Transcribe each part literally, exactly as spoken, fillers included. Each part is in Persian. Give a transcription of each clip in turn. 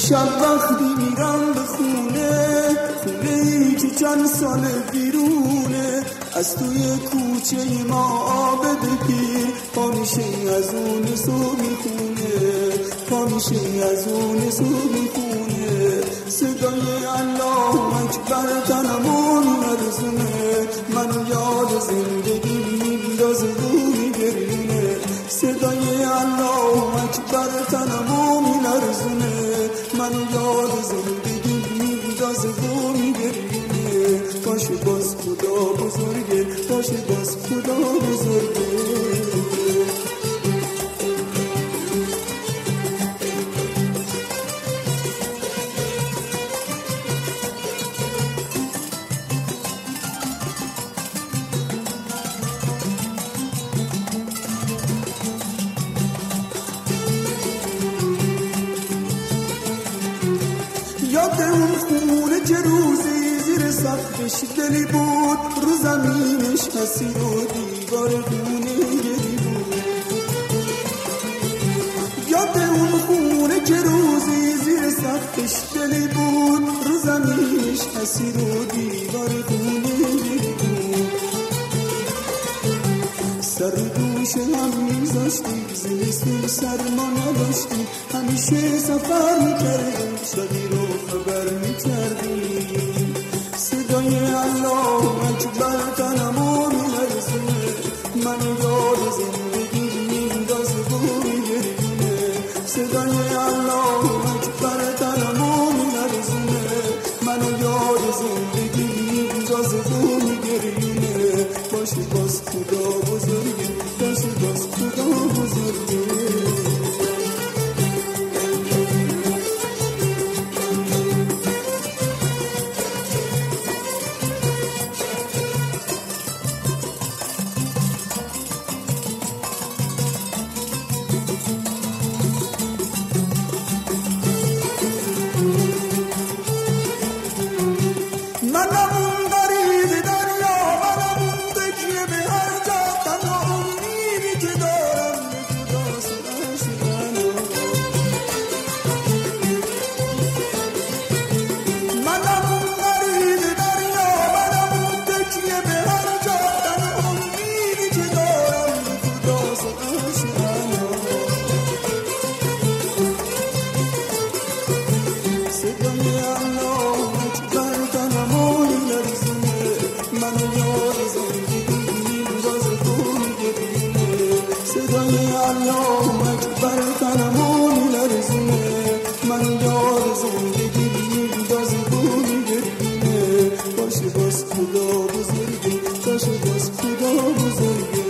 شب وقتی میرم به خونه، خونه ای که چند سال بیرونه، از توی کوچه ما آبد پیر پا میشه از اون صبح میخونه، پا میشه از اون صبح میخونه. صدای الله اکبر تنمو میلرزونه، منو یاد زندگی میندازه و میگرونه. صدای الله اکبر تنمو میلرزونه، منو یاد زندگی میندازه و میگرونه. باشه باز خدا بزرگه، باشه باز خدا بزرگه. یاد اون خونه که روزی زیر سقفش دلی بود، رو زمینش حسیر و دیوار خونه گلی بود. یاد اون خونه که روزی زیر سقفش دلی بود، رو زمینش حسیر و دیوار خونه گلی بود. سر دوش هم میذاشتیم، زمستون سرما نداشتیم، همیشه سفر میکردیم، شبی رو خبر میکردیم. صدای الله اکبر تنمو میلرزونه، منو یاد زندگی میندازه و میگرونه. صدای الله اکبر تنمو میلرزونه، منو یاد زندگی میندازه و میگرونه. باشه باز خدا بزرگه، باشه باز خدا بزرگه. منم اون غریب دریا، منم اون تکیه به هر جا، تنها امیدی که دارم به جدا شدن. منم اون غریب دریا، منم اون تکیه به هر جا، تنها امیدی که دارم به جدا شدن. صدای الله اکبر تنمو میلرزونه، منو یاد زندگی میندازه و میگرونه. صدای الله اکبر تنمو میلرزونه، منو یاد زندگی میندازه و میگرونه. باشه باز خدا بزرگه، باشه باز خدا بزرگه.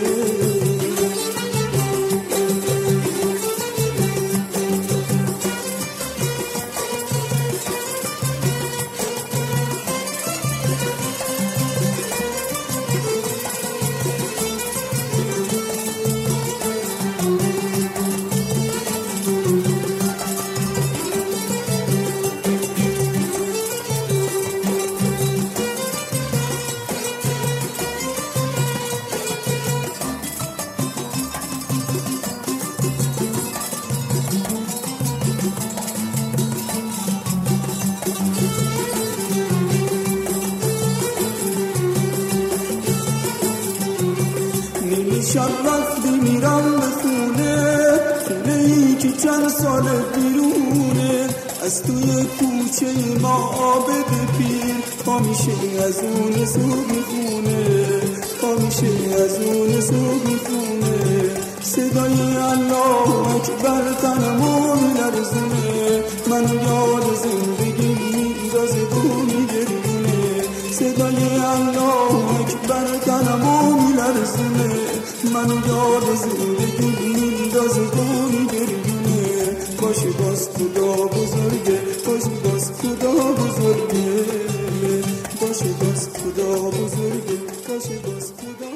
شب وقتی میرم به خونه، خونه ای که چند سال بیرونه، از توی کوچه ما آبد پیر پا میشه از اون صبح میخونه، پا میشه از اون صبح میخونه. صدای الله اکبر تنمو میلرزونه، منو یاد زندگی میندازه و میگرونه. صدای الله اکبر تنمو میلرزونه، منو یاد زندگی میندازه و میگرونه. باشه باز خدا بزرگه، باشه باز خدا بزرگه، باشه باز خدا بزرگه، باشه باز خدا